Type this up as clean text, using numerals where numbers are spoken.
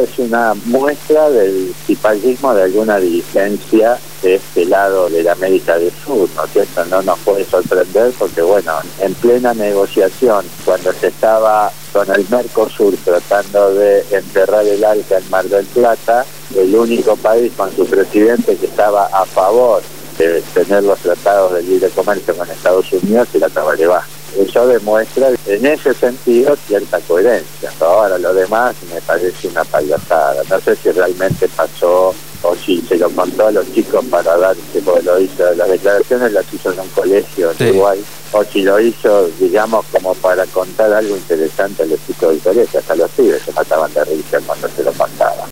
es una muestra del cipallismo de alguna dirigencia de este lado de la América del Sur, ¿no es cierto? No nos puede sorprender porque, bueno, en plena negociación, cuando se estaba con el Mercosur tratando de enterrar el ALCA en Mar del Plata, el único país con su presidente que estaba a favor de tener los tratados de libre comercio con Estados Unidos era Tabaré Vázquez. Eso demuestra en ese sentido cierta coherencia. Ahora lo demás me parece una payasada. No sé si realmente pasó o si se lo contó a los chicos para dar, porque lo hizo, las declaraciones las hizo en un colegio en Uruguay, o si lo hizo, digamos, como para contar algo interesante a los chicos del colegio. Hasta los pibes se mataban de risa cuando se lo contaban.